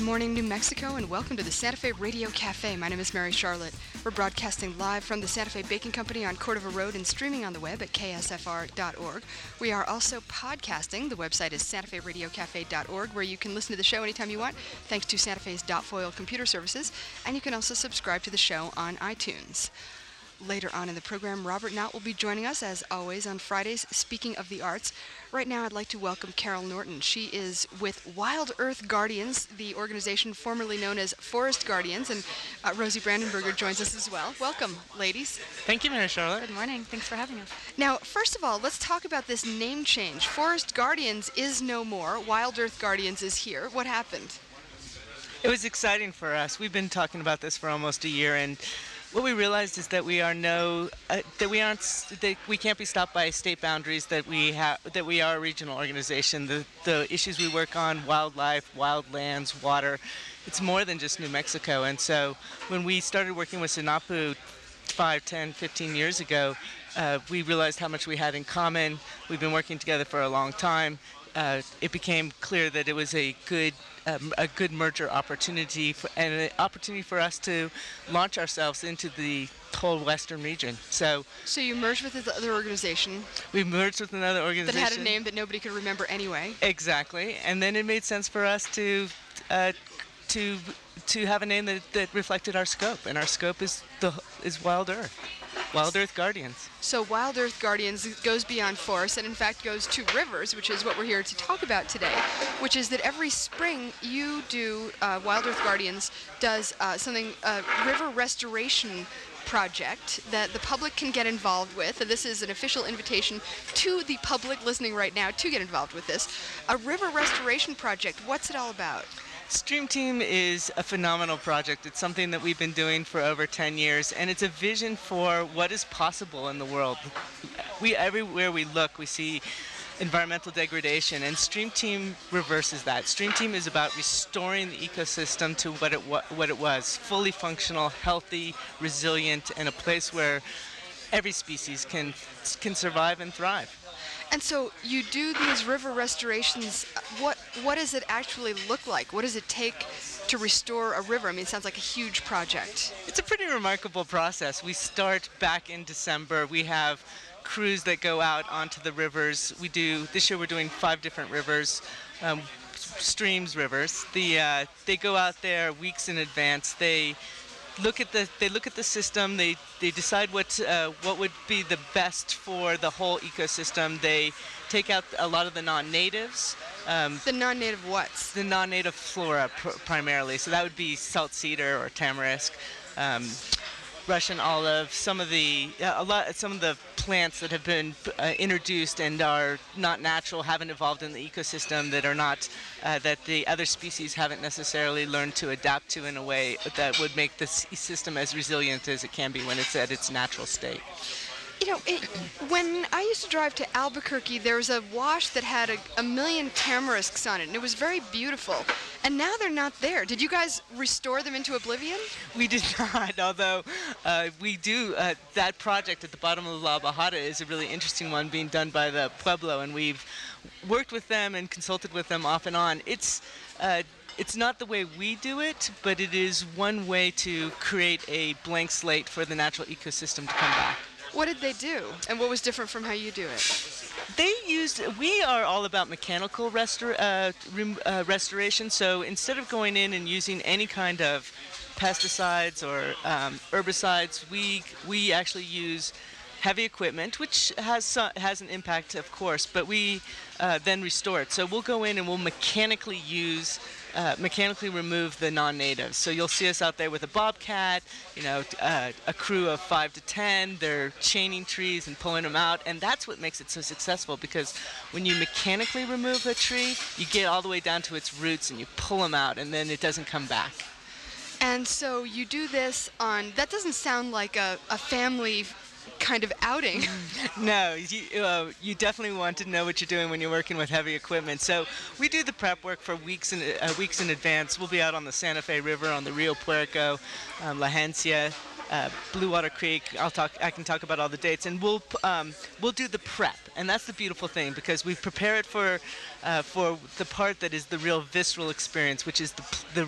morning, New Mexico, and welcome to the Santa Fe Radio Cafe. My name is Mary Charlotte. We're broadcasting live from the Santa Fe Baking Company on Cordova Road and streaming on the web at ksfr.org. We are also podcasting. The website is santaferadiocafe.org, where you can listen to the show anytime you want, thanks to Santa Fe's .foil computer services, and you can also subscribe to the show on iTunes. Later on in the program, Robert Knott will be joining us, as always, on Fridays, speaking of the arts. Right now, I'd like to welcome Carol Norton. She is with Wild Earth Guardians, the organization formerly known as Forest Guardians, and Rosie Brandenburger joins us as well. Welcome, ladies. Thank you, Mary Charlotte. Good morning. Thanks for having us. Now, first of all, let's talk about this name change. Forest Guardians is no more. Wild Earth Guardians is here. What happened? It was exciting for us. We've been talking about this for almost a year, and what we realized is that we can't be stopped by state boundaries. That we are a regional organization. The issues we work on, wildlife, wildlands, water, it's more than just New Mexico. And so when we started working with Sinapu 5, 10, 15 years ago, we realized how much we had in common. We've been working together for a long time. It became clear that it was a good merger opportunity and an opportunity for us to launch ourselves into the whole western region. So you merged with this other organization. We merged with another organization that had a name that nobody could remember anyway. Exactly, and then it made sense for us to have a name that reflected our scope, and our scope is Wild Earth. Wild Earth Guardians. So Wild Earth Guardians goes beyond forests and in fact goes to rivers, which is what we're here to talk about today, which is that every spring you do, Wild Earth Guardians does a river restoration project that the public can get involved with. And this is an official invitation to the public listening right now to get involved with this. A river restoration project, what's it all about? Stream Team is a phenomenal project. It's something that we've been doing for over 10 years, and it's a vision for what is possible in the world. Everywhere we look, we see environmental degradation, and Stream Team reverses that. Stream Team is about restoring the ecosystem to what it was, fully functional, healthy, resilient, and a place where every species can survive and thrive. And so you do these river restorations. What does it actually look like? What does it take to restore a river? I mean, it sounds like a huge project. It's a pretty remarkable process. We start back in December. We have crews that go out onto the rivers. This year we're doing 5 different rivers, streams, rivers. They go out there weeks in advance. They look at the system. They decide what would be the best for the whole ecosystem. They take out a lot of the non-natives. The non-native what's? The non-native flora primarily. So that would be salt cedar or tamarisk, Russian olive, some of the plants that have been introduced and are not natural, haven't evolved in the ecosystem, that are not that the other species haven't necessarily learned to adapt to in a way that would make the system as resilient as it can be when it's at its natural state. You know, when I used to drive to Albuquerque, there was a wash that had a million tamarisks on it, and it was very beautiful. And now they're not there. Did you guys restore them into oblivion? We did not, although we do. That project at the bottom of the La Bajada is a really interesting one being done by the Pueblo, and we've worked with them and consulted with them off and on. It's not the way we do it, but it is one way to create a blank slate for the natural ecosystem to come back. What did they do, and what was different from how you do it? We are all about mechanical restoration, so instead of going in and using any kind of pesticides or herbicides, we actually use heavy equipment, which has an impact, of course, but we then restore it. So we'll go in and we'll mechanically remove the non-natives. So you'll see us out there with a bobcat, a crew of 5 to 10. They're chaining trees and pulling them out, and that's what makes it so successful, because when you mechanically remove a tree, you get all the way down to its roots and you pull them out, and then it doesn't come back. And so you do this that doesn't sound like a family kind of outing. No, you definitely want to know what you're doing when you're working with heavy equipment. So we do the prep work for weeks in advance. We'll be out on the Santa Fe River, on the Rio Puerco, La Hencia, Blue Water Creek. I can talk about all the dates, and we'll do the prep, and that's the beautiful thing, because we prepare it for the part that is the real visceral experience, which is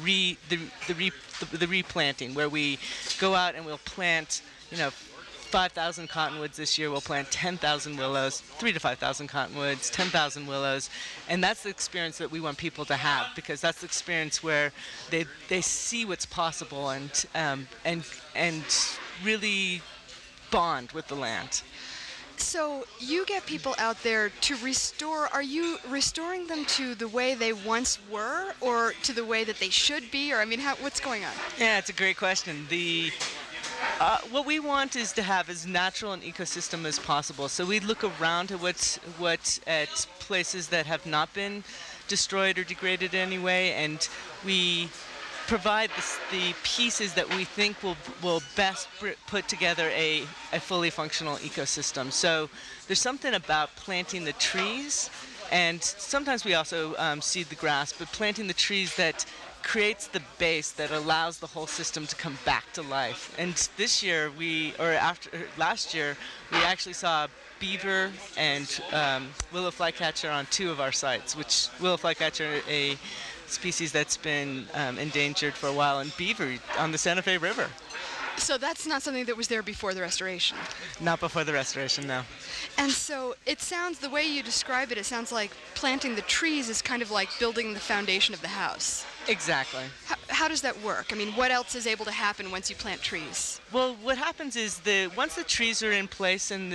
the replanting, where we go out and we'll plant, 5,000 cottonwoods this year. We'll plant 10,000 willows, 3,000 to 5,000 cottonwoods, 10,000 willows, and that's the experience that we want people to have, because that's the experience where they see what's possible and really bond with the land. So you get people out there to restore. Are you restoring them to the way they once were, or to the way that they should be, or what's going on? Yeah, it's a great question. What we want is to have as natural an ecosystem as possible. So we look around at places that have not been destroyed or degraded in any way, and we provide the pieces that we think will best put together a fully functional ecosystem. So there's something about planting the trees, and sometimes we also seed the grass, but planting the trees that creates the base that allows the whole system to come back to life. And this year, last year, we actually saw beaver and willow flycatcher on 2 of our sites, which willow flycatcher, a species that's been endangered for a while, and beaver on the Santa Fe River. So that's not something that was there before the restoration? Not before the restoration, no. And so the way you describe it, it sounds like planting the trees is kind of like building the foundation of the house. Exactly. How does that work? What else is able to happen once you plant trees? Well, what happens is once the trees are in place and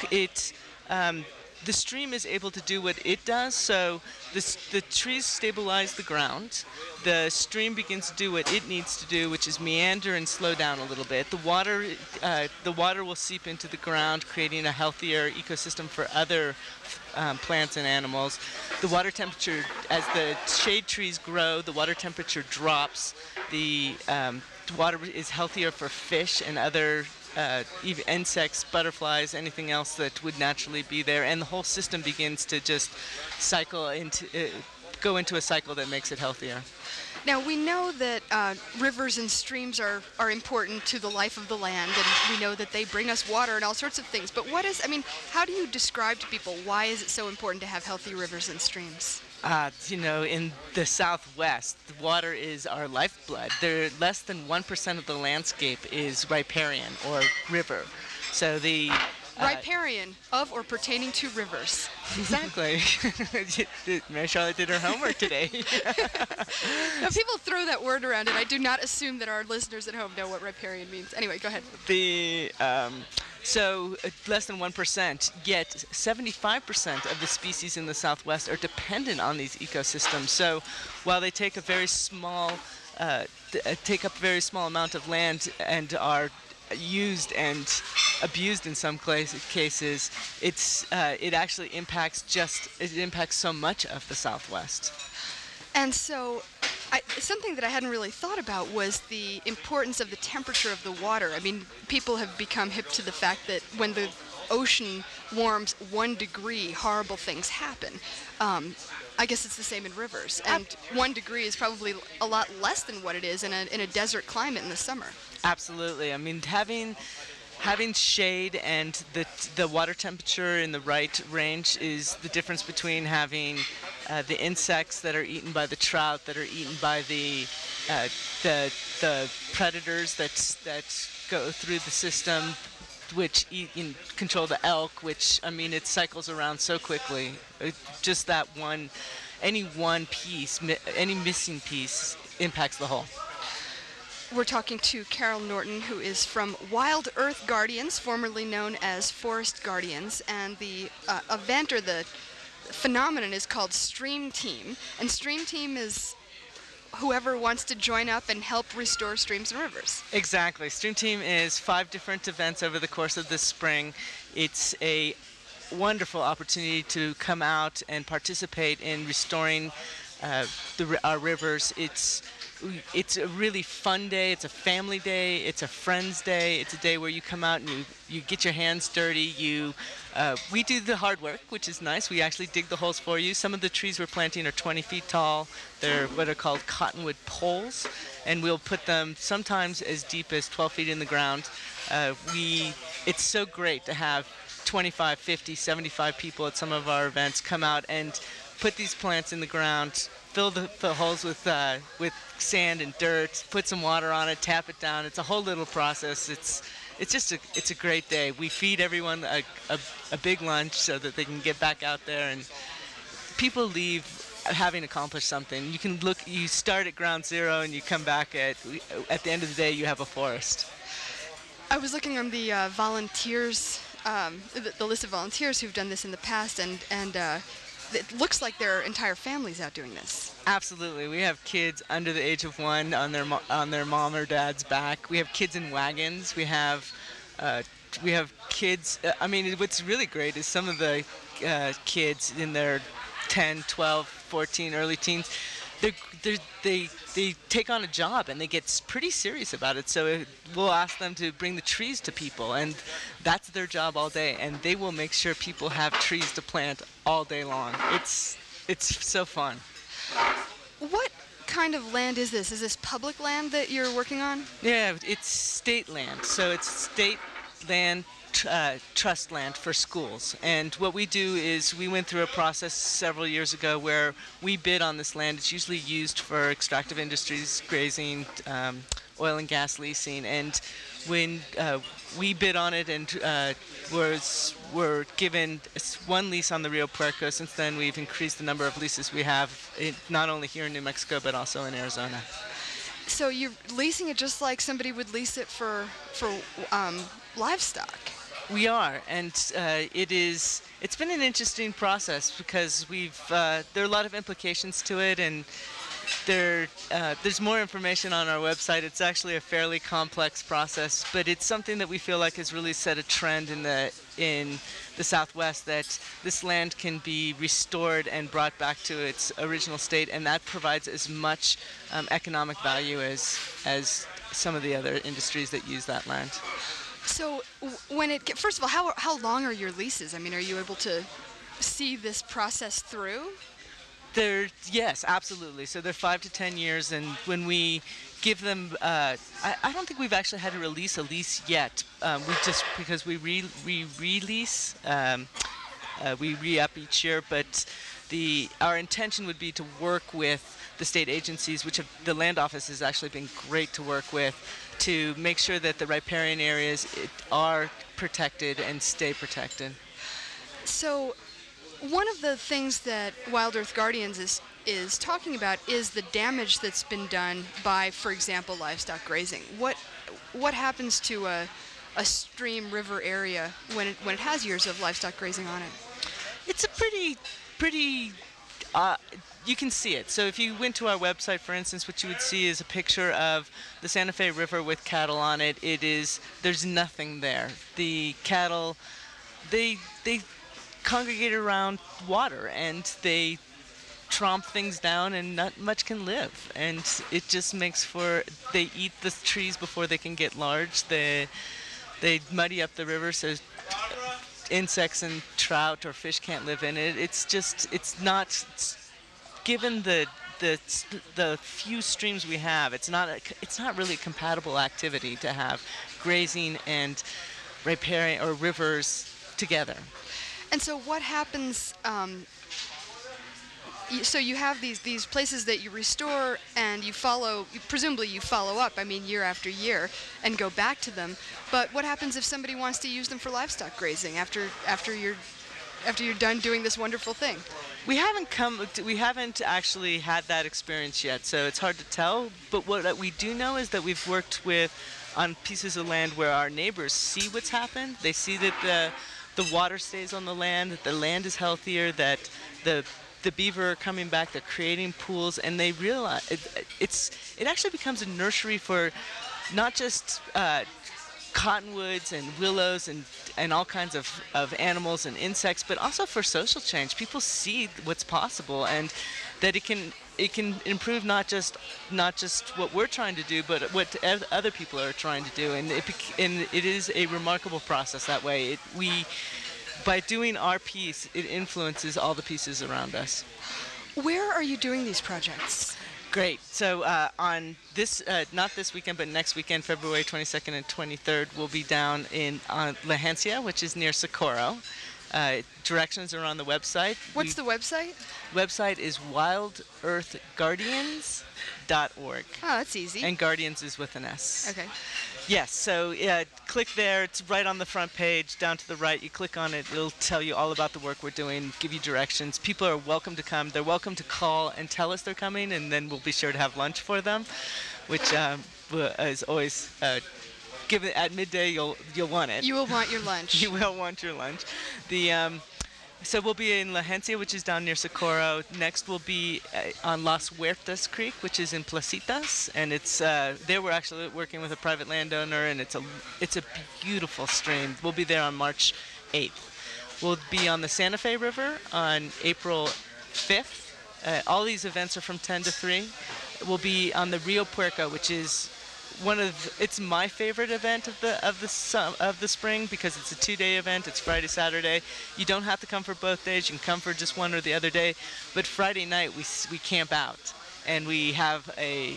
the stream is able to do what it does, so the trees stabilize the ground. The stream begins to do what it needs to do, which is meander and slow down a little bit. The water will seep into the ground, creating a healthier ecosystem for other plants and animals. The water temperature, as the shade trees grow, the water temperature drops. The water is healthier for fish and other even insects, butterflies, anything else that would naturally be there, and the whole system begins to just go into a cycle that makes it healthier. Now, we know that rivers and streams are important to the life of the land, and we know that they bring us water and all sorts of things. But how do you describe to people why is it so important to have healthy rivers and streams? In the Southwest, the water is our lifeblood. Less than 1% of the landscape is riparian or river. So the riparian, of or pertaining to rivers. Exactly. Mary Charlotte did her homework today. Now, people throw that word around, and I do not assume that our listeners at home know what riparian means. Anyway, go ahead. So less than 1%, yet 75% of the species in the Southwest are dependent on these ecosystems. So while they take a very small, take up a very small amount of land and are used and abused in some cases, it actually impacts so much of the Southwest. And so something that I hadn't really thought about was the importance of the temperature of the water. People have become hip to the fact that when the ocean warms 1 degree, horrible things happen. I guess it's the same in rivers. And 1 degree is probably a lot less than what it is in a desert climate in the summer. Absolutely. Having shade and the water temperature in the right range is the difference between having the insects that are eaten by the trout, that are eaten by the predators that go through the system, which control the elk, which it cycles around so quickly. Just any one piece, any missing piece impacts the whole. We're talking to Carol Norton, who is from Wild Earth Guardians, formerly known as Forest Guardians, and the event or the phenomenon is called Stream Team. And Stream Team is whoever wants to join up and help restore streams and rivers. Exactly. Stream Team is 5 different events over the course of this spring. It's a wonderful opportunity to come out and participate in restoring our rivers. It's it's a really fun day. It's a family day. It's a friends day. It's a day where you come out and you get your hands dirty. We do the hard work, which is nice. We actually dig the holes for you. Some of the trees we're planting are 20 feet tall. They're what are called cottonwood poles, and we'll put them sometimes as deep as 12 feet in the ground. It's so great to have 25, 50, 75 people at some of our events come out and put these plants in the ground, fill the holes with sand and dirt, put some water on it, tap it down. It's a whole little process. It's a great day. We feed everyone a big lunch so that they can get back out there, and people leave having accomplished something. You start at ground zero and you come back at the end of the day you have a forest. I was looking on the volunteers, the list of volunteers who've done this in the past, and it looks like there are entire families out doing this. Absolutely. We have kids under the age of 1 on their mom or dad's back. We have kids in wagons. We have kids. What's really great is some of the kids in their 10, 12, 14, early teens. They take on a job and they get pretty serious about it. So we'll ask them to bring the trees to people, and that's their job all day. And they will make sure people have trees to plant all day long. It's so fun. What kind of land is this? Is this public land that you're working on? Yeah, it's state land. So it's state land. Trust land for schools. And what we do is we went through a process several years ago where we bid on this land. It's usually used for extractive industries, grazing, oil and gas leasing. And when we bid on it and were given one lease on the Rio Puerco, since then we've increased the number of leases we have, not only here in New Mexico but also in Arizona. So you're leasing it just like somebody would lease it for livestock. We are, and it's been an interesting process because there are a lot of implications to it, and there's more information on our website. It's actually a fairly complex process, but it's something that we feel like has really set a trend in the Southwest, that this land can be restored and brought back to its original state, and that provides as much economic value as some of the other industries that use that land. So first of all, how long are your leases? I mean, are you able to see this process through? Yes, absolutely. So they're 5 to 10 years, and when we give them, I don't think we've actually had to release a lease yet. Because we release, we re-up each year, but our intention would be to work with the state agencies, the land office has actually been great to work with, to make sure that the riparian areas are protected and stay protected. So one of the things that Wild Earth Guardians is talking about is the damage that's been done by, for example, livestock grazing. What happens to a stream river area when it has years of livestock grazing on it? It's a pretty you can see it. So if you went to our website, for instance, what you would see is a picture of the Santa Fe River with cattle on it. There's nothing there. The cattle, they congregate around water and they tromp things down, and not much can live. And it just makes they eat the trees before they can get large. They muddy up the river so insects and trout or fish can't live in it. Given the few streams we have, it's not really a compatible activity to have grazing and riparian or rivers together. And so what happens? So you have these places that you restore, and presumably you follow up, year after year, and go back to them. But what happens if somebody wants to use them for livestock grazing after you're done doing this wonderful thing? We haven't actually had that experience yet, so it's hard to tell. But what we do know is that we've worked on pieces of land where our neighbors see what's happened. They see that the water stays on the land, that the land is healthier, that the beaver are coming back, they're creating pools, and they realize it actually becomes a nursery for not just cottonwoods and willows and all kinds of animals and insects, but also for social change. People see what's possible, and that it can improve not just what we're trying to do, but what other people are trying to do, and it is a remarkable process that way. By doing our piece, it influences all the pieces around us. Where are you doing these projects? Great. So on this, not this weekend, but next weekend, February 22nd and 23rd, we'll be down in La Hancia, which is near Socorro. Directions are on the website. What's the website? Website is wildearthguardians.org. Oh, that's easy. And Guardians is with an S. Okay. Yes, so click there. It's right on the front page, down to the right. You click on it. It'll tell you all about the work we're doing, give you directions. People are welcome to come. They're welcome to call and tell us they're coming, and then we'll be sure to have lunch for them, which is always... Give it at midday. You'll want it. You will want your lunch. You will want your lunch. So we'll be in La Hancia, which is down near Socorro. Next we'll be on Las Huertas Creek, which is in Placitas, and it's there we're actually working with a private landowner, and it's a beautiful stream. We'll be there on March 8th. We'll be on the Santa Fe River on April 5th. All these events are from 10 to 3. We'll be on the Rio Puerco, which is it's my favorite event of the spring, because it's a 2-day event. It's Friday, Saturday. You don't have to come for both days. You can come for just one or the other day. But Friday night we camp out, and we have a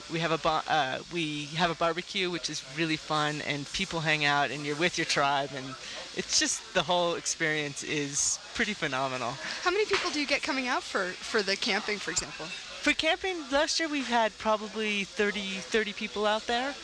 barbecue, which is really fun, and people hang out, and you're with your tribe, and it's just, the whole experience is pretty phenomenal. How many people do you get coming out for the camping, for example? For camping, last year we've had probably 30 people out there.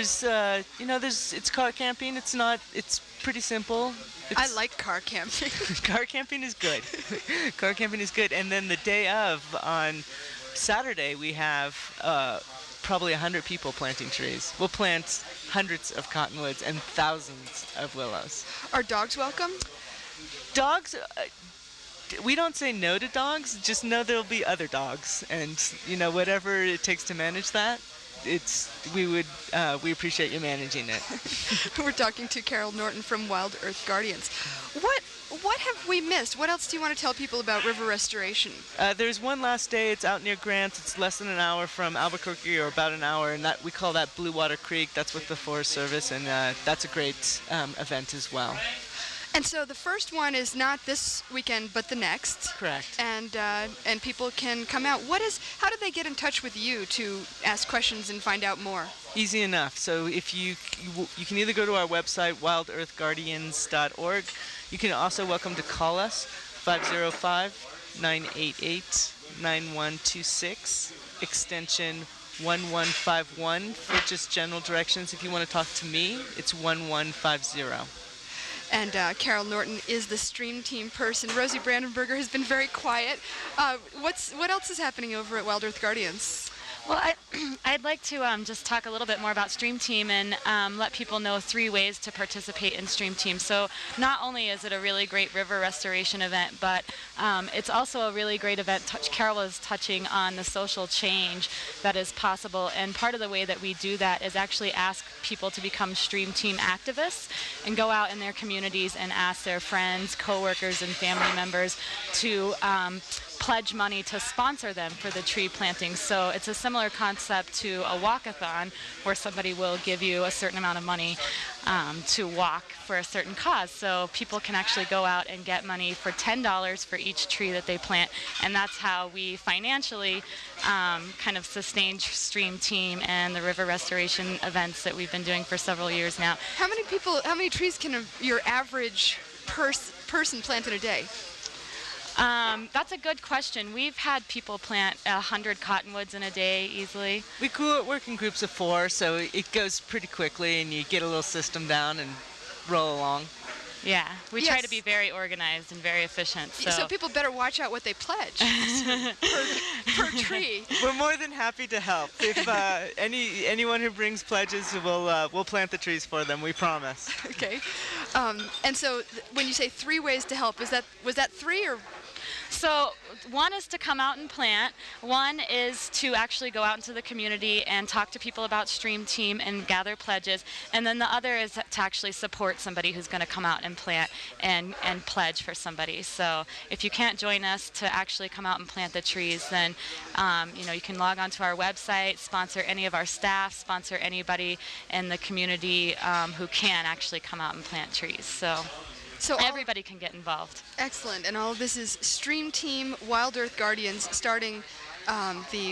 It's car camping. It's pretty simple. I like car camping. Car camping is good. Car camping is good. And then the day of, on Saturday, we have probably 100 people planting trees. We'll plant hundreds of cottonwoods and thousands of willows. Are dogs welcome? Dogs... we don't say no to dogs, just know there'll be other dogs, and whatever it takes to manage that, we appreciate you managing it. We're talking to Carol Norton from Wild Earth Guardians. What have we missed? What else do you want to tell people about river restoration? There's one last day. It's out near Grant. It's less than an hour from Albuquerque, or about an hour, and we call that Blue Water Creek. That's with the Forest Service, and that's a great event as well. And so the first one is not this weekend, but the next. Correct. And people can come out. How do they get in touch with you to ask questions and find out more? Easy enough. So if you can either go to our website, wildearthguardians.org. You can also welcome to call us, 505-988-9126, extension 1151 for just general directions. If you want to talk to me, it's 1150. And Carol Norton is the stream team person. Rosie Brandenburger has been very quiet. What else is happening over at Wild Earth Guardians? Well, I'd like to just talk a little bit more about Stream Team and let people know 3 ways to participate in Stream Team. So not only is it a really great river restoration event, but it's also a really great event. Carol was touching on the social change that is possible, and part of the way that we do that is actually ask people to become Stream Team activists and go out in their communities and ask their friends, coworkers, and family members to pledge money to sponsor them for the tree planting. So it's a similar concept to a walkathon, where somebody will give you a certain amount of money to walk for a certain cause. So people can actually go out and get money for $10 for each tree that they plant, and that's how we financially kind of sustain Stream Team and the river restoration events that we've been doing for several years now. How many trees can your average person plant in a day? That's a good question. We've had people plant 100 cottonwoods in a day easily. We work in groups of 4, so it goes pretty quickly, and you get a little system down and roll along. Yeah, we try to be very organized and very efficient. So people better watch out what they pledge per tree. We're more than happy to help. If anyone who brings pledges, we'll plant the trees for them. We promise. Okay. And so when you say 3 ways to help, was that 3 or? So one is to come out and plant. One is to actually go out into the community and talk to people about Stream Team and gather pledges. And then the other is to actually support somebody who's going to come out and plant and pledge for somebody. So if you can't join us to actually come out and plant the trees, then you can log on to our website, sponsor any of our staff, sponsor anybody in the community who can actually come out and plant trees. So everybody can get involved. Excellent. And all of this is Stream Team Wild Earth Guardians starting the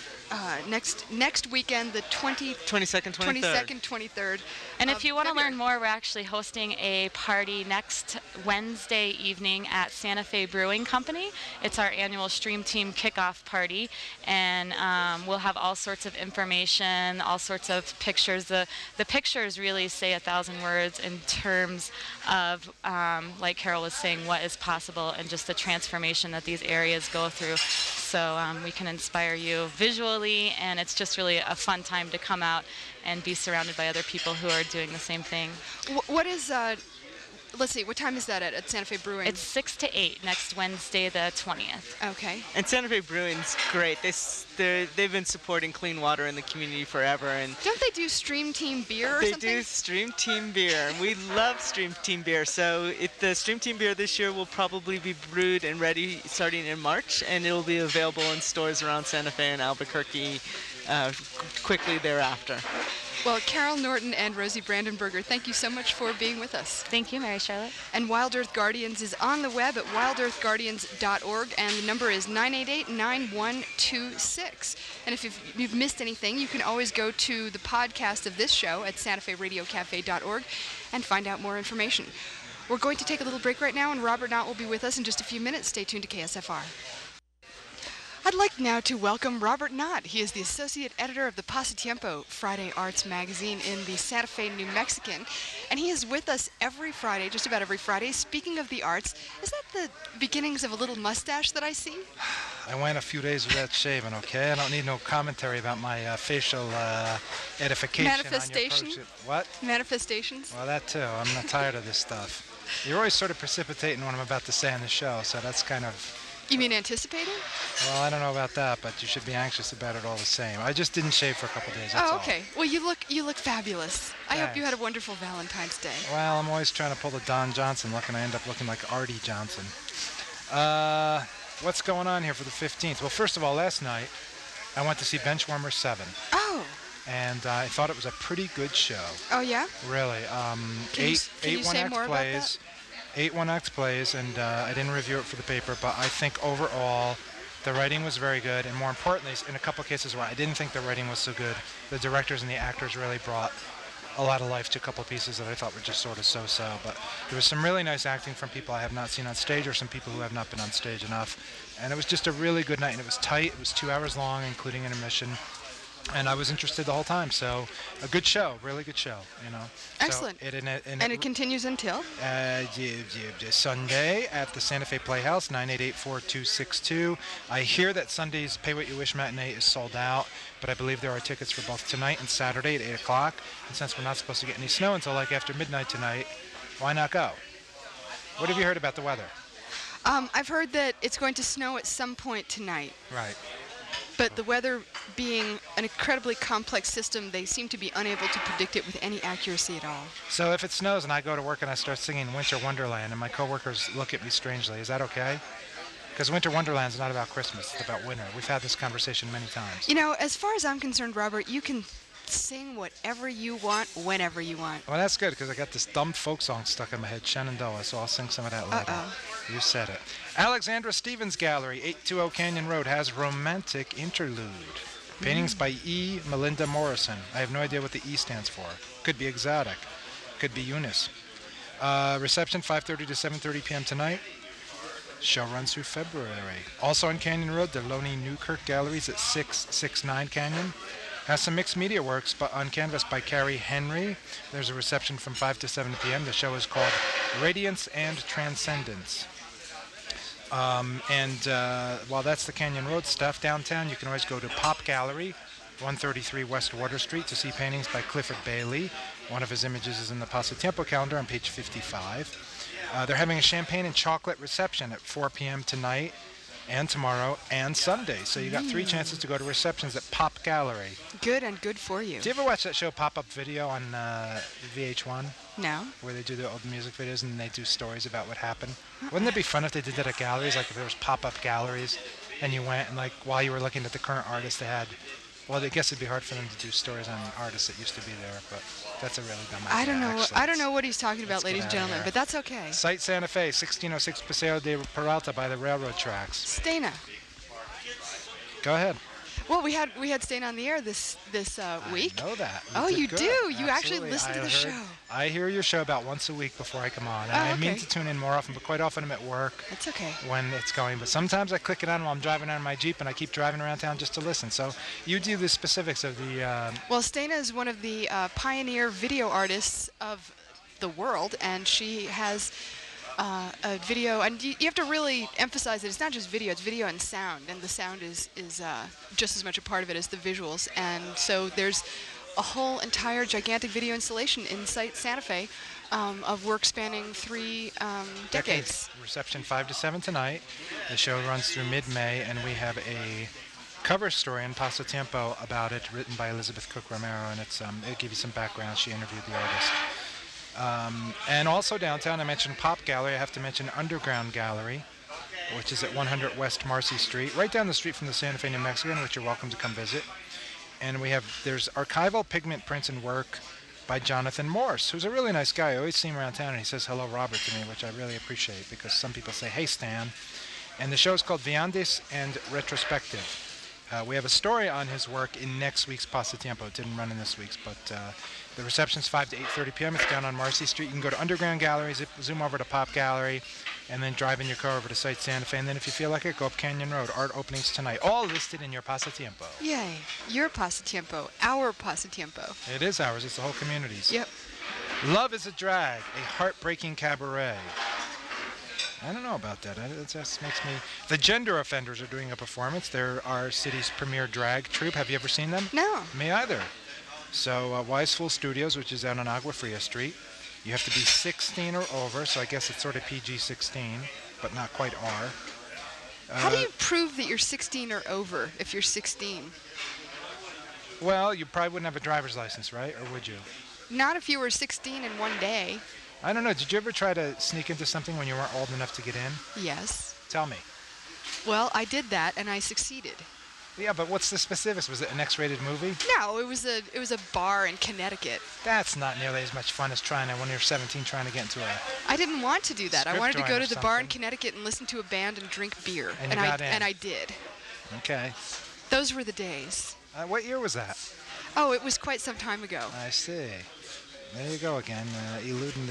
next weekend, the 22nd, 23rd. And if you want to learn more, we're actually hosting a party next Wednesday evening at Santa Fe Brewing Company. It's our annual Stream Team kickoff party, and we'll have all sorts of information, all sorts of pictures. The pictures really say 1,000 words in terms of, like Carol was saying, what is possible and just the transformation that these areas go through. So we can inspire you visually, and it's just really a fun time to come out and be surrounded by other people who are doing the same thing. What is, let's see, what time is that at Santa Fe Brewing? It's 6 to 8 next Wednesday, the 20th. Okay. And Santa Fe Brewing's great. They've been supporting clean water in the community forever. And don't they do Stream Team beer or something? They do Stream Team beer, and we love Stream Team beer. So the Stream Team beer this year will probably be brewed and ready starting in March, and it will be available in stores around Santa Fe and Albuquerque quickly thereafter. Well, Carol Norton and Rosie Brandenburger, thank you so much for being with us. Thank you, Mary Charlotte. And Wild Earth Guardians is on the web at wildearthguardians.org, and the number is 988-9126. And if you've missed anything, you can always go to the podcast of this show at santaferadiocafe.org and find out more information. We're going to take a little break right now, and Robert Knott will be with us in just a few minutes. Stay tuned to KSFR. I'd like now to welcome Robert Knott. He is the associate editor of the Pasatiempo Friday Arts magazine in the Santa Fe New Mexican, and he is with us every Friday, just about every Friday. Speaking of the arts, is that the beginnings of a little mustache that I see? I went a few days without shaving, okay? I don't need no commentary about my facial edification. Manifestation? What? Manifestations? Well, that too. I'm not tired of this stuff. You're always sort of precipitating what I'm about to say on the show, so that's kind of... You mean anticipating? Well, I don't know about that, but you should be anxious about it all the same. I just didn't shave for a couple days, that's all. Oh, okay. Well, you look fabulous. Thanks. I hope you had a wonderful Valentine's Day. Well, I'm always trying to pull the Don Johnson look, and I end up looking like Artie Johnson. What's going on here for the 15th? Well, first of all, last night, I went to see Benchwarmers 7. Oh. And I thought it was a pretty good show. Oh, yeah? Really. Can you say more about that? 8-1-X plays, and I didn't review it for the paper, but I think overall the writing was very good, and more importantly, in a couple of cases where I didn't think the writing was so good, the directors and the actors really brought a lot of life to a couple of pieces that I thought were just sort of so-so. But there was some really nice acting from people I have not seen on stage, or some people who have not been on stage enough, and it was just a really good night, and it was tight. It was 2 hours long, including intermission. And I was interested the whole time, so a good show, really good show, you know. Excellent. So it continues until? Sunday at the Santa Fe Playhouse, 988-4262. I hear that Sunday's Pay What You Wish matinee is sold out, but I believe there are tickets for both tonight and Saturday at 8 o'clock. And since we're not supposed to get any snow until like after midnight tonight, why not go? What have you heard about the weather? I've heard that it's going to snow at some point tonight. Right. But the weather being an incredibly complex system, they seem to be unable to predict it with any accuracy at all. So if it snows and I go to work and I start singing Winter Wonderland and my coworkers look at me strangely, is that okay? Because Winter Wonderland's not about Christmas, it's about winter. We've had this conversation many times. You know, as far as I'm concerned, Robert, you can sing whatever you want, whenever you want. Well, that's good, because I got this dumb folk song stuck in my head, Shenandoah, so I'll sing some of that later. Uh-oh. You said it. Alexandra Stevens Gallery, 820 Canyon Road, has Romantic Interlude. Paintings by E. Melinda Morrison. I have no idea what the E stands for. Could be exotic. Could be Eunice. Reception 5:30 to 7:30 p.m. tonight. Show runs through February. Also on Canyon Road, the Loney Newkirk Galleries at 669 Canyon. Has some mixed media works but on canvas by Carrie Henry. There's a reception from 5 to 7 p.m. The show is called Radiance and Transcendence. While that's the Canyon Road stuff, downtown you can always go to Pop Gallery, 133 West Water Street, to see paintings by Clifford Bailey. One of his images is in the Pasatiempo calendar on page 55. They're having a champagne and chocolate reception at 4 p.m. tonight and tomorrow and Sunday. So you got 3 chances to go to receptions at Pop Gallery. Good and good for you. Do you ever watch that show Pop-Up Video on VH1? No. Where they do the old music videos and they do stories about what happened? Wouldn't it be fun if they did that at galleries? Like if there was pop-up galleries and you went and like while you were looking at the current artists they had, well, I guess it'd be hard for them to do stories on artists that used to be there, but that's a really dumb idea. I don't know what he's talking about, Let's ladies get and out of gentlemen, here. but that's okay. Site Santa Fe, 1606 Paseo de Peralta by the railroad tracks. Stana. Go ahead. Well, we had Stain on the air this week. I know that. Oh, did you good. do? You actually Absolutely. listen to the show. I hear your show about once a week before I come on. And I mean okay. to tune in more often, but quite often I'm at work That's okay. when it's going. But sometimes I click it on while I'm driving on my Jeep and I keep driving around town just to listen. So you do the specifics of the... Well, Stana is one of the pioneer video artists of the world, and she has a video, and you have to really emphasize that it's not just video, it's video and sound, and the sound is just as much a part of it as the visuals. And so there's a whole entire gigantic video installation in Site Santa Fe of work spanning 3 decades. Reception 5 to 7 tonight. The show runs through mid-May, and we have a cover story in Pasatiempo about it, written by Elizabeth Cook Romero, and it'll give you some background. She interviewed the artist. And also downtown, I mentioned Pop Gallery. I have to mention Underground Gallery, which is at 100 West Marcy Street, right down the street from the Santa Fe New Mexican, which you're welcome to come visit. And there's archival pigment prints and work by Jonathan Morse, who's a really nice guy. I always see him around town, and he says hello, Robert, to me, which I really appreciate, because some people say, hey, Stan. And the show is called Viandes and Retrospective. We have a story on his work in next week's Pasatiempo. It didn't run in this week's, but the reception's 5 to 8:30 p.m. It's down on Marcy Street. You can go to Underground Gallery, zoom over to Pop Gallery, and then drive in your car over to Site Santa Fe. And then if you feel like it, go up Canyon Road. Art openings tonight. All listed in your Pasatiempo. Yay. Your Pasatiempo. Our Pasatiempo. It is ours. It's the whole community's. Yep. Love is a Drag, a heartbreaking cabaret. I don't know about that. It just makes me... The Gender Offenders are doing a performance. They're our city's premier drag troupe. Have you ever seen them? No. Me either. So Wise Fool Studios, which is out on Agua Fria Street. You have to be 16 or over, so I guess it's sort of PG-16, but not quite R. How do you prove that you're 16 or over if you're 16? Well, you probably wouldn't have a driver's license, right? Or would you? Not if you were 16 in one day. I don't know. Did you ever try to sneak into something when you weren't old enough to get in? Yes. Tell me. Well, I did that, and I succeeded. Yeah, but what's the specifics? Was it an X-rated movie? No, it was a bar in Connecticut. That's not nearly as much fun as trying to, when you're 17, trying to get into a... I didn't want to do that. I Script wanted to go drawing to or the bar in something. Connecticut and listen to a band and drink beer. And you got in. And I did. Okay. Those were the days. What year was that? Oh, it was quite some time ago. I see. There you go again, eluding the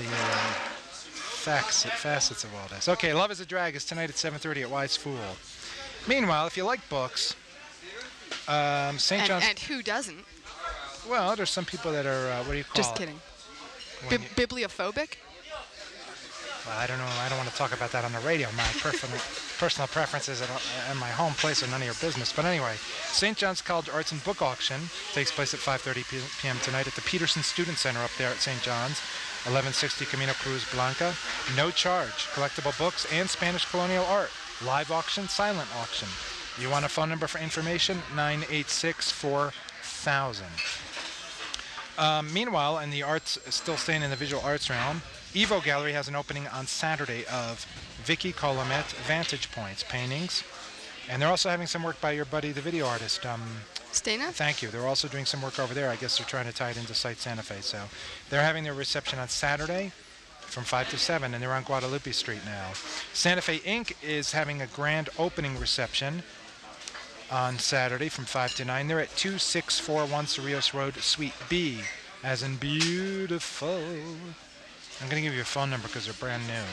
facets of all this. Okay, Love is a Drag is tonight at 7:30 at Wise Fool. Meanwhile, if you like books, St. John's... And who doesn't? Well, there's some people that are, what do you call Just it? kidding. When you- Bibliophobic? Well, I don't know. I don't want to talk about that on the radio. My personal preferences and my home place are none of your business. But anyway, St. John's College Arts and Book Auction takes place at 5:30 p.m. tonight at the Peterson Student Center up there at St. John's, 1160 Camino Cruz Blanca. No charge. Collectible books and Spanish colonial art. Live auction, silent auction. You want a phone number for information? 986-4000. Meanwhile, in the arts, still staying in the visual arts realm, Evo Gallery has an opening on Saturday of Vicky Colomet Vantage Points paintings. And they're also having some work by your buddy, the video artist. Stana? Thank you. They're also doing some work over there. I guess they're trying to tie it into Site Santa Fe. So they're having their reception on Saturday from 5 to 7, and they're on Guadalupe Street now. Santa Fe Inc. is having a grand opening reception on Saturday from 5 to 9. They're at 2641 Cerrillos Road, Suite B, as in beautiful. I'm going to give you a phone number because they're brand new.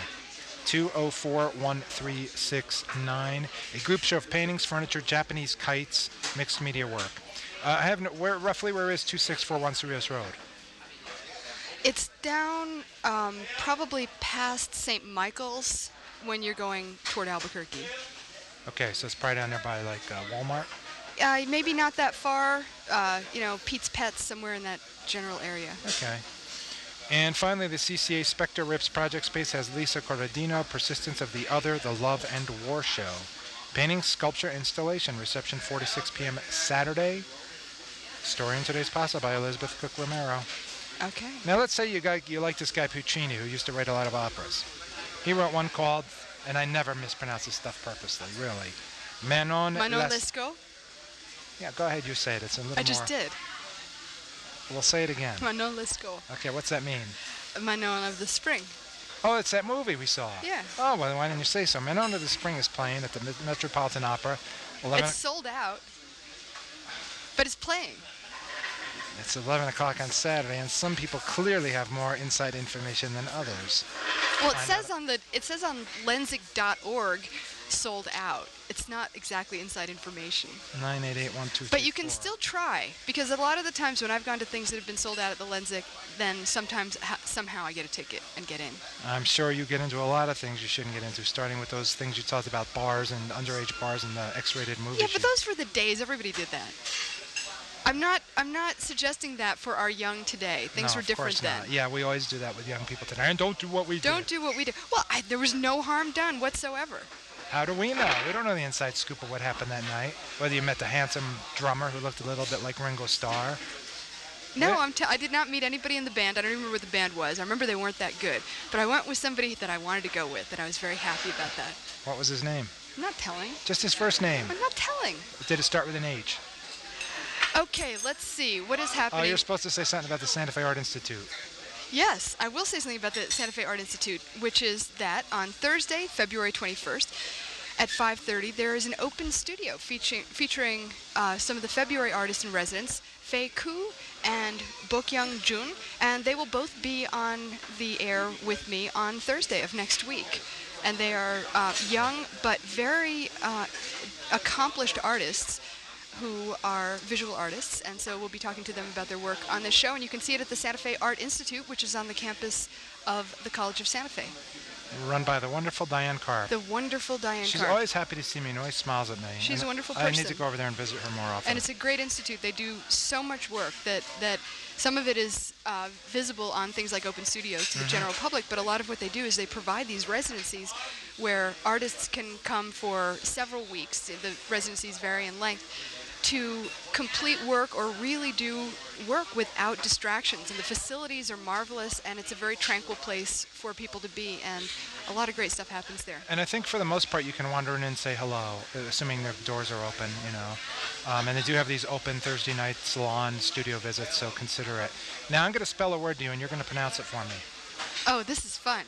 204-1369. A group show of paintings, furniture, Japanese kites, mixed media work. I have where is 2641 Cerrillos Road? It's down probably past St. Michael's when you're going toward Albuquerque. Okay, so it's probably down there by like Walmart. Maybe not that far. Pete's Pets, somewhere in that general area. Okay. And finally, the CCA Spectre Rips Project Space has Lisa Corradino, Persistence of the Other, The Love and War Show. Painting, sculpture, installation, reception 4 to 6 p.m. Saturday. Story in Today's Pasta by Elizabeth Cook Romero. Okay. Now let's say you like this guy Puccini, who used to write a lot of operas. He wrote one called, and I never mispronounce this stuff purposely, really, Manon Lescaut? Yeah, go ahead, you say it. It's a little more... I just did. We'll say it again. Manon Lescaut. Okay, what's that mean? Manon of the Spring. Oh, it's that movie we saw. Yeah. Oh, well, why didn't you say so? Manon of the Spring is playing at the Metropolitan Opera. 11... It's sold out, but it's playing. It's 11 o'clock on Saturday, and some people clearly have more inside information than others. Well, it says on Lenzig.org, sold out. It's not exactly inside information. 988-1234. But you can still try, because a lot of the times when I've gone to things that have been sold out at the Lenzig, then sometimes somehow I get a ticket and get in. I'm sure you get into a lot of things you shouldn't get into, starting with those things you talked about, bars and underage bars and the X-rated movies. Yeah, but those were the days. Everybody did that. I'm not suggesting that for our young today. Things were different then. Yeah, we always do that with young people today. And don't do what we do. Don't do what we do. Well, there was no harm done whatsoever. How do we know? We don't know the inside scoop of what happened that night. Whether you met the handsome drummer who looked a little bit like Ringo Starr. No, I did not meet anybody in the band. I don't remember what the band was. I remember they weren't that good. But I went with somebody that I wanted to go with, and I was very happy about that. What was his name? I'm not telling. Just his first name. I'm not telling. Did it start with an H? Okay, let's see. What is happening? Oh, you're supposed to say something about the Santa Fe Art Institute. Yes, I will say something about the Santa Fe Art Institute, which is that on Thursday, February 21st, at 5:30, there is an open studio featuring some of the February artists in residence, Fei Ku and Bok-young Jun, and they will both be on the air with me on Thursday of next week. And they are young but very accomplished artists who are visual artists, and so we'll be talking to them about their work on this show, and you can see it at the Santa Fe Art Institute, which is on the campus of the College of Santa Fe. Run by the wonderful Diane Carp. The wonderful Diane Carp. She's always happy to see me and always smiles at me. She's a wonderful person. I need to go over there and visit her more often. And it's a great institute. They do so much work that some of it is visible on things like Open Studios to the general public, but a lot of what they do is they provide these residencies where artists can come for several weeks. The residencies vary in length, to complete work or really do work without distractions. And the facilities are marvelous, and it's a very tranquil place for people to be, and a lot of great stuff happens there. And I think for the most part you can wander in and say hello, assuming their doors are open, you know. And they do have these open Thursday night salon studio visits, so consider it. Now I'm going to spell a word to you, and you're going to pronounce it for me. Oh, this is fun.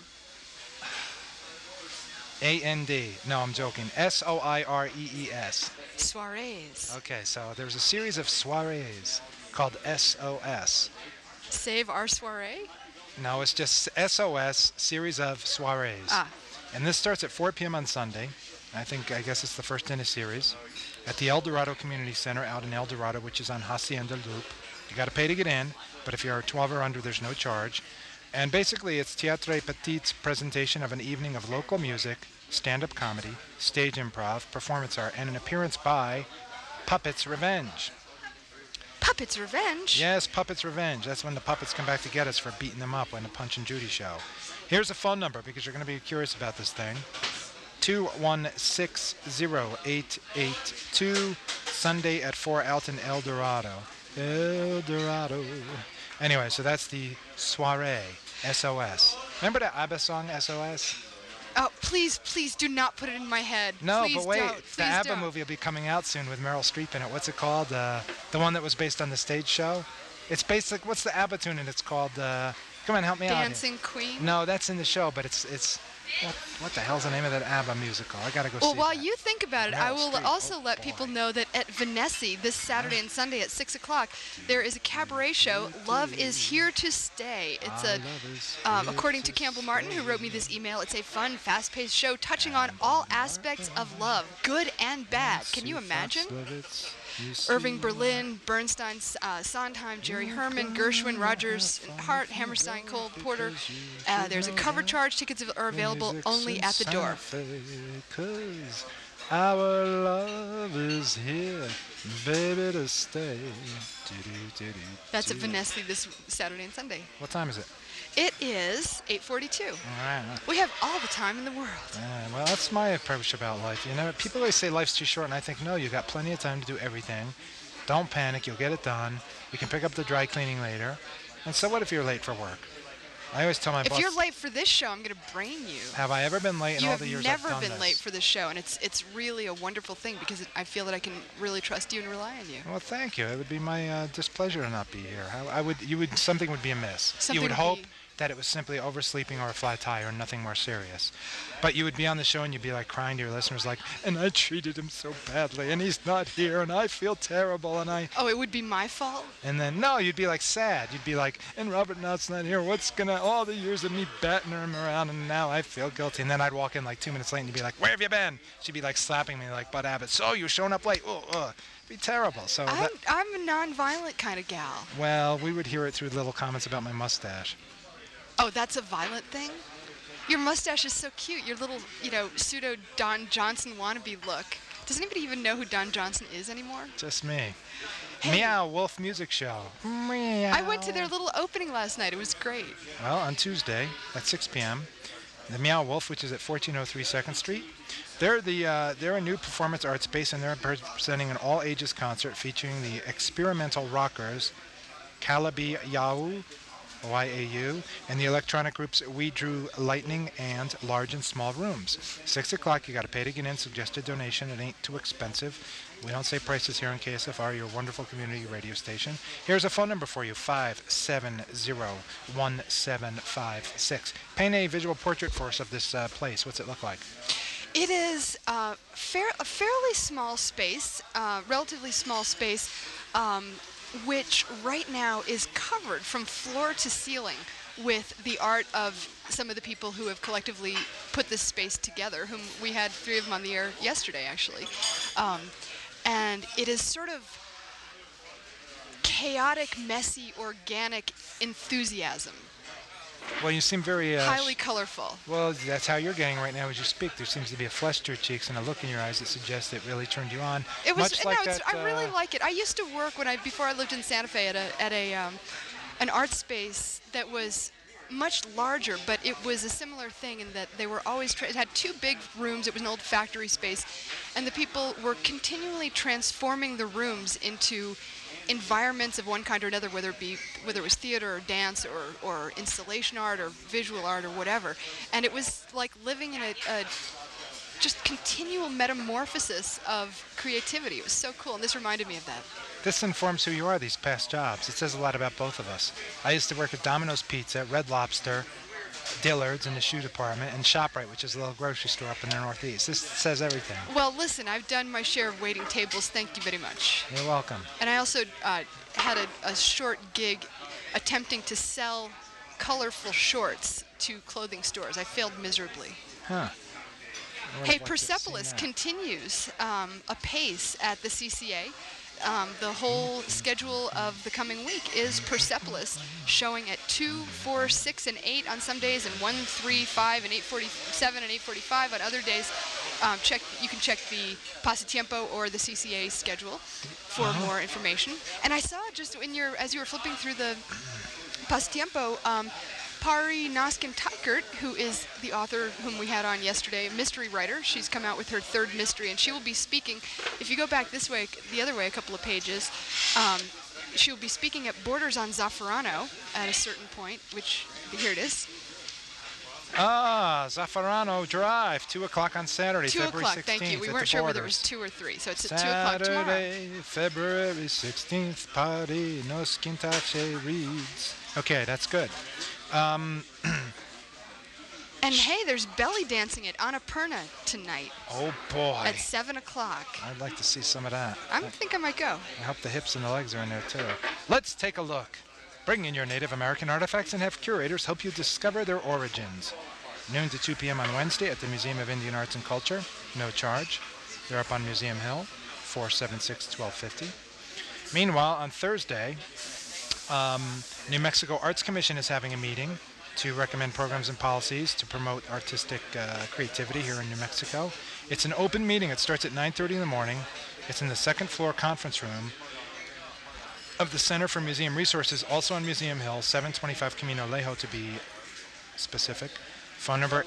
A-N-D. No, I'm joking. S-O-I-R-E-E-S. Soirees. Okay, so there's a series of soirees called SOS. Save our soiree? No, it's just SOS, series of soirees. Ah. And this starts at 4 p.m. on Sunday. I guess it's the first in a series. At the El Dorado Community Center out in El Dorado, which is on Hacienda Loop. You got to pay to get in, but if you're 12 or under, there's no charge. And basically, it's Théâtre Petit's presentation of an evening of local music, stand-up comedy, stage improv, performance art, and an appearance by Puppets Revenge. Puppets Revenge? Yes, Puppets Revenge. That's when the puppets come back to get us for beating them up in the Punch and Judy show. Here's a phone number, because you're going to be curious about this thing. 2160882, Sunday at 4 out in El Dorado. El Dorado. Anyway, so that's the soiree, SOS. Remember that ABBA song, SOS? Oh, please do not put it in my head. No, please but wait, don't. the ABBA movie will be coming out soon with Meryl Streep in it. What's it called? The one that was based on the stage show? It's basic. What's the ABBA tune? And it's called. Come on, help me out. Dancing Queen. No, that's in the show, but it's. What the hell's the name of that ABBA musical? I gotta go see. Well, while that. you think about it, Meryl I will Streep. also let people know that at Venessi this Saturday and Sunday at 6 o'clock, there is a cabaret show. Love is here to stay. It's according to Campbell Martin, who wrote me this email, it's a fun, fast-paced show touching on all aspects of love, good and bad. Can you imagine? Irving Berlin, Bernstein, Sondheim, Jerry Herman, Gershwin, Rogers, Hart, Hammerstein, Cole, Porter. There's a cover charge. Tickets are available only at the door. 'Cause our love is here, baby, to stay. That's at Venessi this Saturday and Sunday. What time is it? It is 8:42. All right. We have all the time in the world. Well, that's my approach about life. You know, people always say life's too short, and I think, no, you got plenty of time to do everything. Don't panic. You'll get it done. You can pick up the dry cleaning later. And so what if you're late for work? I always tell my boss... If you're late for this show, I'm going to brain you. Have I ever been late in all the years I've done this? You have never been late for this show, and it's really a wonderful thing because I feel that I can really trust you and rely on you. Well, thank you. It would be my displeasure to not be here. Something would be amiss. Something You would would hope be- that it was simply oversleeping or a flat tire and nothing more serious. But you would be on the show and you'd be like crying to your listeners like, and I treated him so badly and he's not here and I feel terrible and I... Oh, it would be my fault? And then, no, you'd be like sad. You'd be like, and Robert Knott's not here. All the years of me batting him around and now I feel guilty. And then I'd walk in like 2 minutes late and you'd be like, where have you been? She'd be like slapping me like Bud Abbott. So you're showing up late. It'd be terrible. So I'm a non-violent kind of gal. Well, we would hear it through little comments about my mustache. Oh, that's a violent thing? Your mustache is so cute. Your little, pseudo Don Johnson wannabe look. Does anybody even know who Don Johnson is anymore? Just me. Hey. Meow Wolf Music Show. Meow. I went to their little opening last night. It was great. Well, on Tuesday at 6 p.m., the Meow Wolf, which is at 1403 2nd Street, they're a new performance art space, and they're presenting an all-ages concert featuring the experimental rockers Calabi Yau, YAU, and the electronic groups We Drew Lightning and Large and Small Rooms. 6 o'clock, you got to pay to get in. Suggested donation. It ain't too expensive. We don't say prices here on KSFR, your wonderful community radio station. Here's a phone number for you, 570-1756. Paint a visual portrait for us of this place. What's it look like? It is a fairly small space, relatively small space, which right now is covered from floor to ceiling with the art of some of the people who have collectively put this space together, whom we had 3 of them on the air yesterday, actually. And it is sort of chaotic, messy, organic enthusiasm. Well, you seem very... highly colorful. Well, that's how you're getting right now as you speak. There seems to be a flush to your cheeks and a look in your eyes that suggests it really turned you on. It was. Much like that, I really like it. I used to work before I lived in Santa Fe at an art space that was much larger, but it was a similar thing in that they were always. It had 2 big rooms. It was an old factory space, and the people were continually transforming the rooms into environments of one kind or another, whether it was theater or dance or installation art or visual art or whatever. And it was like living in a just continual metamorphosis of creativity. It was so cool, and this reminded me of that. This informs who you are, these past jobs. It says a lot about both of us. I used to work at Domino's Pizza, Red Lobster, Dillard's in the shoe department, and ShopRite, which is a little grocery store up in the Northeast. This says everything. Well, listen, I've done my share of waiting tables. Thank you very much. You're welcome. And I also had a short gig attempting to sell colorful shorts to clothing stores. I failed miserably. Huh. Hey, Persepolis continues apace at the CCA. The whole schedule of the coming week is Persepolis showing at 2, 4, 6, and 8 on some days, and 1, 3, 5, and 8:47 and 8:45 on other days. You can check the Pasatiempo or the CCA schedule for more information. And I saw just as you were flipping through the Pasatiempo, Pari Naskin-Tykert, who is the author whom we had on yesterday, a mystery writer. She's come out with her 3rd mystery, and she will be speaking. If you go back the other way, a couple of pages, she will be speaking at Borders on Zafferano at a certain point, which, here it is. Zafferano Drive, 2 o'clock on Saturday, 2 February o'clock, 16th. thank you. We weren't sure whether it was 2 or 3, so it's at 2 o'clock tomorrow. Saturday, February 16th, Pari Naskin-Tykert reads. Okay, that's good. And hey, there's belly dancing at Annapurna tonight. Oh boy. At 7 o'clock. I'd like to see some of that. I think I might go. I hope the hips and the legs are in there too. Let's take a look. Bring in your Native American artifacts and have curators help you discover their origins. Noon to 2 p.m. on Wednesday at the Museum of Indian Arts and Culture. No charge. They're up on Museum Hill, 476-1250. Meanwhile, on Thursday, New Mexico Arts Commission is having a meeting to recommend programs and policies to promote artistic creativity here in New Mexico. It's an open meeting. It starts at 9:30 in the morning. It's in the 2nd floor conference room of the Center for Museum Resources, also on Museum Hill, 725 Camino Lejo to be specific. Phone number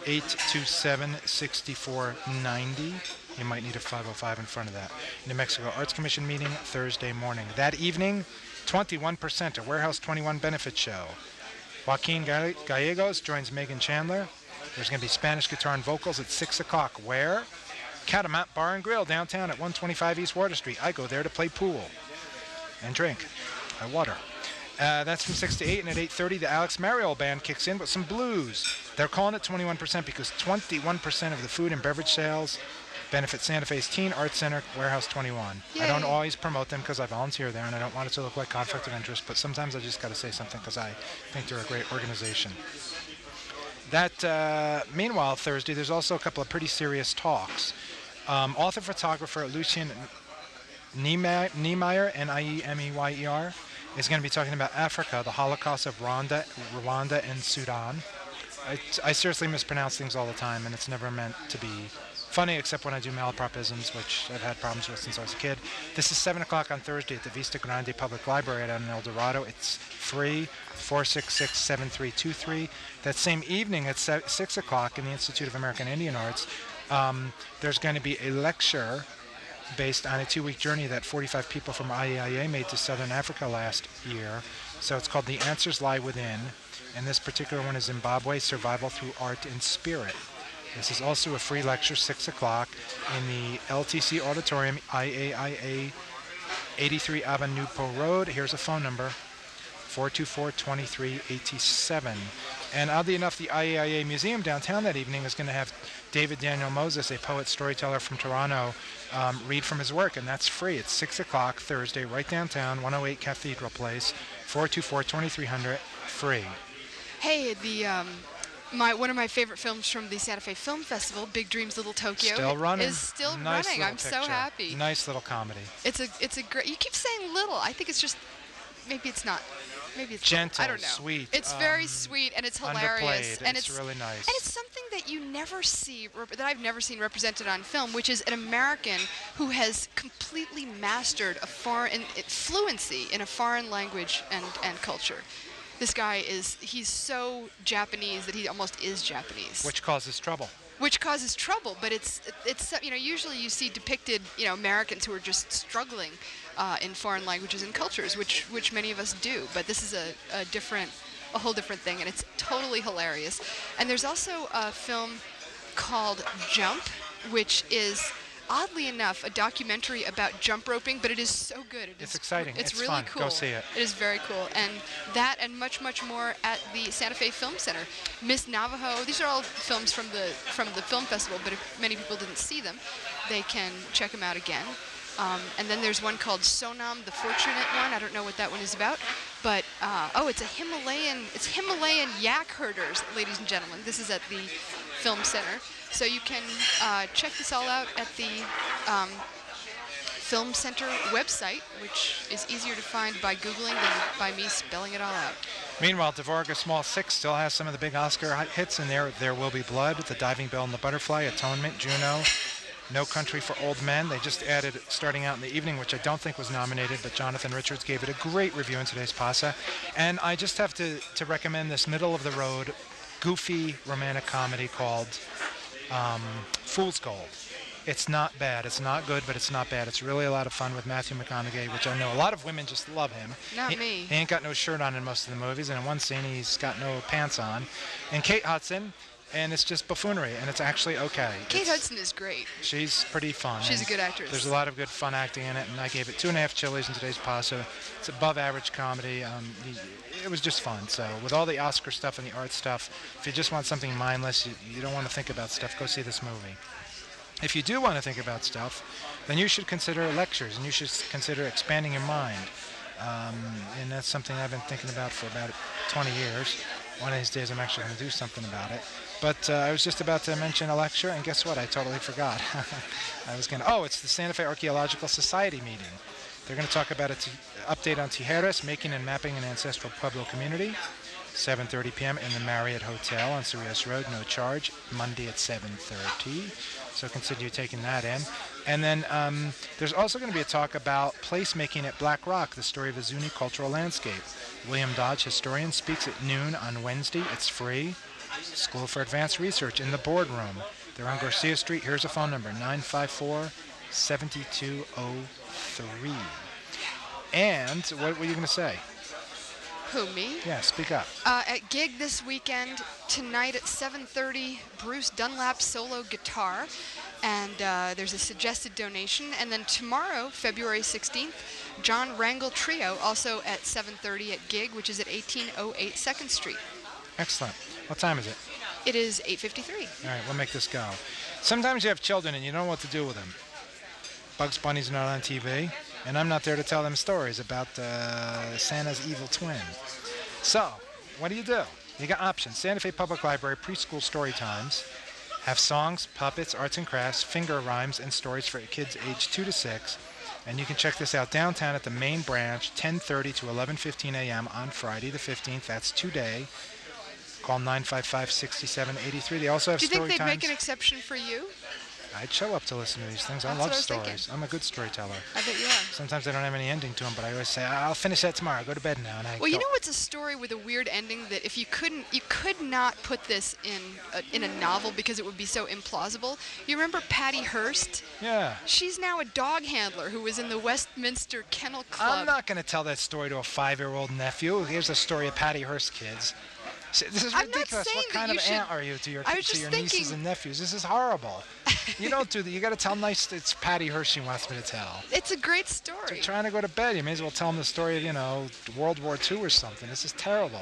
827-6490. You might need a 505 in front of that. New Mexico Arts Commission meeting Thursday morning. That evening, 21%, a Warehouse 21 benefit show. Joaquin Gallegos joins Megan Chandler. There's going to be Spanish guitar and vocals at 6 o'clock. Where? Catamount Bar and Grill downtown at 125 East Water Street. I go there to play pool and drink water. That's from 6 to 8, and at 8:30 the Alex Mariol Band kicks in with some blues. They're calling it 21% because 21% of the food and beverage sales benefit Santa Fe's Teen Arts Center, Warehouse 21. Yay. I don't always promote them because I volunteer there, and I don't want it to look like conflict of interest, but sometimes I just got to say something because I think they're a great organization. Meanwhile, Thursday, there's also a couple of pretty serious talks. Author-photographer Lucien Niemeyer, Niemeyer, is going to be talking about Africa, the Holocaust of Rwanda and Sudan. I seriously mispronounce things all the time, and it's never meant to be funny, except when I do malapropisms, which I've had problems with since I was a kid. This is 7 o'clock on Thursday at the Vista Grande Public Library out in El Dorado. It's free, 466-7323. That same evening at 6 o'clock in the Institute of American Indian Arts, there's going to be a lecture based on a 2-week journey that 45 people from IAIA made to Southern Africa last year. So it's called The Answers Lie Within, and this particular one is Zimbabwe, Survival Through Art and Spirit. This is also a free lecture, 6 o'clock, in the LTC Auditorium, IAIA, 83 Abanupo Road. Here's a phone number, 424-2387. And oddly enough, the IAIA Museum downtown that evening is going to have David Daniel Moses, a poet storyteller from Toronto, read from his work, and that's free. It's 6 o'clock Thursday, right downtown, 108 Cathedral Place, 424-2300, free. Hey, one of my favorite films from the Santa Fe Film Festival, Big Dreams, Little Tokyo, still running. is still nice running. I'm picture. so happy. Nice little comedy. It's a great. You keep saying little. I think it's just. Maybe it's not. Maybe it's gentle, I don't know. Sweet. It's very sweet and it's hilarious. Underplayed. And it's really nice. And it's something that you never see, that I've never seen represented on film, which is an American who has completely mastered fluency in a foreign language and culture. This guy he's so Japanese that he almost is Japanese. Which causes trouble. Which causes trouble, but it's usually you see depicted Americans who are just struggling in foreign languages and cultures, which many of us do. But this is a whole different thing, and it's totally hilarious. And there's also a film called Jump, which is, oddly enough, a documentary about jump roping, but it is so good. It's exciting. It's really fun. cool. Go see it. It is very cool. And that and much, much more at the Santa Fe Film Center. Miss Navajo, these are all films from the film festival, but if many people didn't see them, they can check them out again. And then there's one called Sonam the Fortunate One. I don't know what that one is about, but it's Himalayan yak herders, ladies and gentlemen. This is at the Film Center. So you can check this all out at the Film Center website, which is easier to find by Googling than by me spelling it all out. Meanwhile, Dvorak Small 6 still has some of the big Oscar hits in there. There Will Be Blood, The Diving Bell and the Butterfly, Atonement, Juno, No Country for Old Men. They just added Starting Out in the Evening, which I don't think was nominated, but Jonathan Richards gave it a great review in today's PASA. And I just have to recommend this middle-of-the-road, goofy romantic comedy called Fool's Gold. It's not bad. It's not good, but it's not bad. It's really a lot of fun with Matthew McConaughey, which I know a lot of women just love him. Not me. He ain't got no shirt on in most of the movies, and in one scene he's got no pants on. And Kate Hudson, and it's just buffoonery, and it's actually okay. Kate Hudson is great. She's pretty fun. She's a good actress. There's a lot of good fun acting in it, and I gave it 2.5 chilies in today's PASA. It's above average comedy. It was just fun. So with all the Oscar stuff and the art stuff, if you just want something mindless, you don't want to think about stuff, go see this movie. If you do want to think about stuff, then you should consider lectures, and you should consider expanding your mind. And that's something I've been thinking about for about 20 years. One of these days I'm actually going to do something about it. But I was just about to mention a lecture, and guess what? I totally forgot. It's the Santa Fe Archaeological Society meeting. They're going to talk about an update on Tijeras, making and mapping an ancestral Pueblo community. 7:30 p.m. in the Marriott Hotel on Cerritos Road, no charge. Monday at 7:30. So consider taking that in. And then there's also going to be a talk about placemaking at Black Rock, the story of the Zuni cultural landscape. William Dodge, historian, speaks at noon on Wednesday. It's free. School for Advanced Research in the boardroom. They're on Garcia Street. Here's a phone number, 954-7203. And what were you going to say? Who, me? Yeah, speak up. At Gig this weekend, tonight at 7:30, Bruce Dunlap solo guitar. And there's a suggested donation. And then tomorrow, February 16th, John Rangel Trio, also at 7:30 at Gig, which is at 1808 2nd Street. Excellent. What time is it? It is 8:53. All right, we'll make this go. Sometimes you have children and you don't know what to do with them. Bugs Bunny's not on TV, and I'm not there to tell them stories about Santa's evil twin. So, what do? You got options. Santa Fe Public Library preschool story times have songs, puppets, arts and crafts, finger rhymes, and stories for kids aged 2 to 6. And you can check this out downtown at the main branch, 10:30 to 11:15 a.m. on Friday the 15th. That's today. Call 955-6783. They also have story times. Do you think they'd make an exception for you? I'd show up to listen to these things. I That's love what I was stories. thinking. I'm a good storyteller. I bet you are. Sometimes I don't have any ending to them, but I always say, I'll finish that tomorrow. Go to bed now. And Well, you know what's a story with a weird ending that if you could not put this in a novel because it would be so implausible. You remember Patty Hearst? Yeah. She's now a dog handler who was in the Westminster Kennel Club. I'm not going to tell that story to a 5-year-old nephew. Here's a story of Patty Hearst kids. This is I'm not ridiculous. saying What kind that of you aunt should- are you to your I was just nieces thinking- and nephews? This is horrible. You don't do that. You got to tell them nice. It's Patty Hearst she wants me to tell. It's a great story. They're trying to go to bed. You may as well tell them the story of, World War II or something. This is terrible.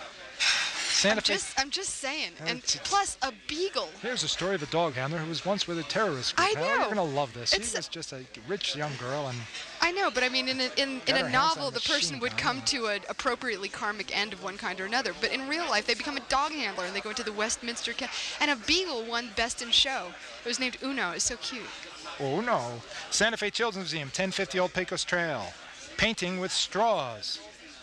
Santa Fe. I'm just saying. And It's- plus a beagle. Here's a story of a dog handler who was once with a terrorist group. I Now, know. You're going to love this. It's- He was just a rich young girl, and I know, but I mean, in Got a her hands novel, on the person machine would gun, come yeah. to an appropriately karmic end of one kind or another. But in real life, they become a dog handler and they go into the Westminster and a beagle won Best in Show. It was named Uno. It was so cute. oh no. Santa Fe Children's Museum, 1050 Old Pecos Trail. Painting with straws.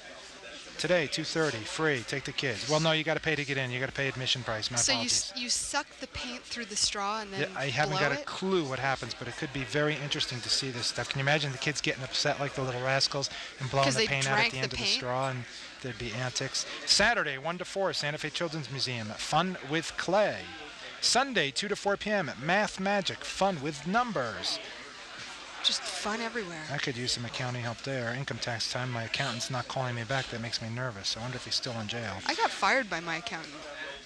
Today, 2:30, free. Take the kids. Well, no, you got to pay to get in. You got to pay admission price. My So apologies. you suck the paint through the straw and then Yeah, I haven't blow got a it? clue what happens, but it could be very interesting to see this stuff. Can you imagine the kids getting upset like the little rascals and blowing 'Cause the they paint out at drank the the end of the paint? straw, and there'd be antics. Saturday, 1 to 4, Santa Fe Children's Museum, fun with clay. Sunday, 2 to 4 p.m., Math Magic, fun with numbers. Just fun everywhere. I could use some accounting help there. Income tax time, my accountant's not calling me back. That makes me nervous. I wonder if he's still in jail. I got fired by my accountant.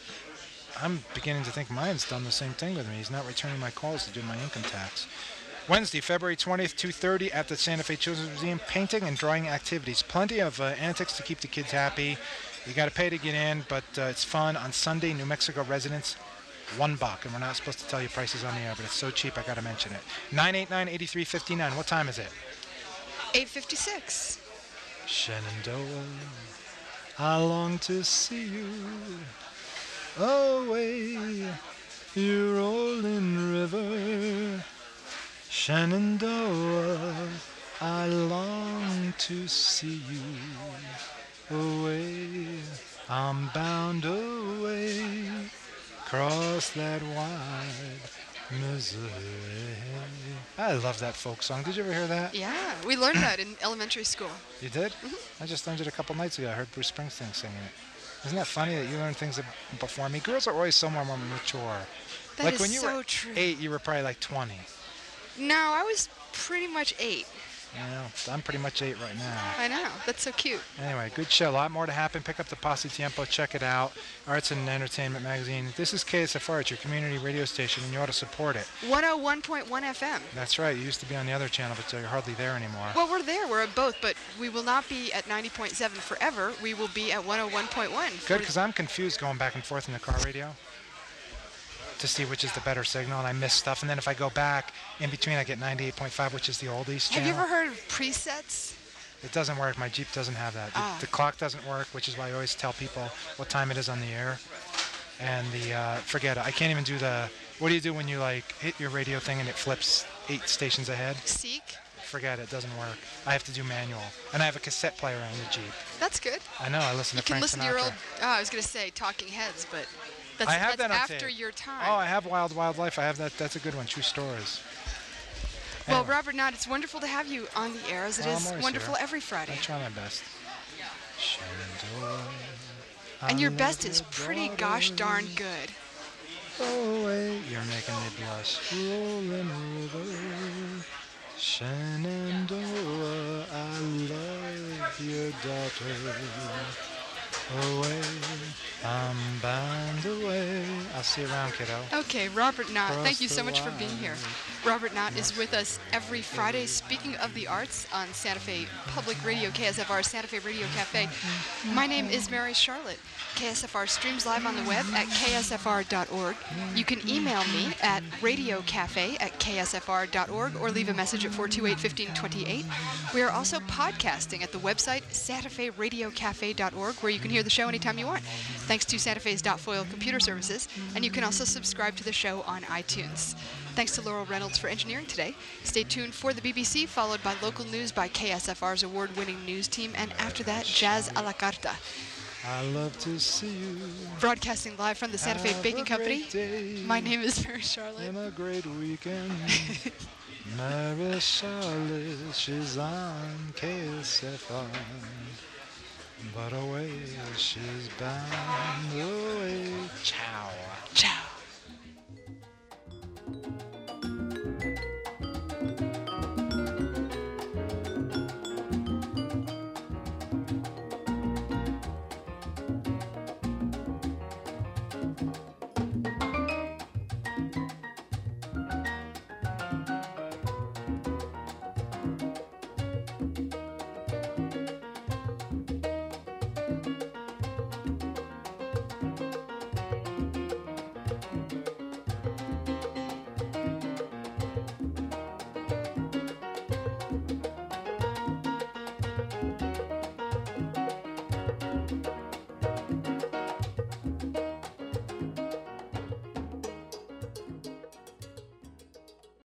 I'm beginning to think mine's done the same thing with me. He's not returning my calls to do my income tax. Wednesday, February 20th, 2:30 at the Santa Fe Children's Museum, painting and drawing activities. Plenty of antics to keep the kids happy. You got to pay to get in, but it's fun. On Sunday, New Mexico residents, $1, and we're not supposed to tell you prices on the air, but it's so cheap I got to mention it. 989-8359. What time is it? 8:56. Shenandoah, I long to see you away, your rolling river. Shenandoah, I long to see you away. I'm bound away, across that wide Missouri. I love that folk song. Did you ever hear that? Yeah, we learned that in elementary school. You did? I just learned it a couple nights ago. I heard Bruce Springsteen singing it. Isn't that funny that you learn things before me? Girls are always somewhere more mature. That like is when you so were true. 8, you were probably like 20. No, I was pretty much 8. You know, I'm pretty much 8 right now. I know. That's so cute. Anyway, good show. A lot more to happen. Pick up the Posse Tiempo. Check it out. Arts and Entertainment Magazine. This is KSFR. It's your community radio station, and you ought to support it. 101.1 FM. That's right. You used to be on the other channel, but you're hardly there anymore. Well, we're there. We're at both, but we will not be at 90.7 forever. We will be at 101.1. Good, because I'm confused going back and forth in the car radio to see which is the better signal, and I miss stuff. And then if I go back in between, I get 98.5, which is the oldies Have channel. you ever heard of presets? It doesn't work. My Jeep doesn't have that. The clock doesn't work, which is why I always tell people what time it is on the air. And forget it. I can't even do the. What do you do when you like hit your radio thing and it flips 8 stations ahead? Seek? forget it. Doesn't work. I have to do manual. And I have a cassette player on the Jeep. That's good. I know. I listen You to can Frank listen Sinatra. to your old. Oh, I was gonna say Talking Heads, but that's, I have that's that on after tape. your time. Oh, I have Wild Wild Life. I have that. That's a good one. True stories. Well, Anyway, Robert Knott, it's wonderful to have you on the air, as it Oh, I'm is always wonderful here. every Friday. I try my best. Shenandoah, And your I best love is your pretty gosh darn daughters. good. Away. You're making me blush. Rolling river, Shenandoah, I love your daughter. Away, I'm bound away. I'll see you around, kiddo. Okay, Robert Knott, Cross thank you the so much for being here. Robert Knott is with us every Friday, speaking of the arts on Santa Fe Public Radio, KSFR Santa Fe Radio Cafe. My name is Mary Charlotte. KSFR streams live on the web at ksfr.org. You can email me at radiocafe@ksfr.org or leave a message at 428-1528. We are also podcasting at the website santaferadiocafe.org, where you can hear the show anytime you want, thanks to Santa Fe's .foil computer services, and you can also subscribe to the show on iTunes. Thanks to Laurel Reynolds for engineering today. Stay tuned for the BBC, followed by local news by KSFR's award-winning news team, and after that, Jazz a la Carta. I love to see you. Broadcasting live from the Santa Fe Have Baking a Company. great day My name is Mary Charlotte. and a great weekend. Mary Charlotte, she's on KSFR. But away, she's bound away. Ciao. Ciao.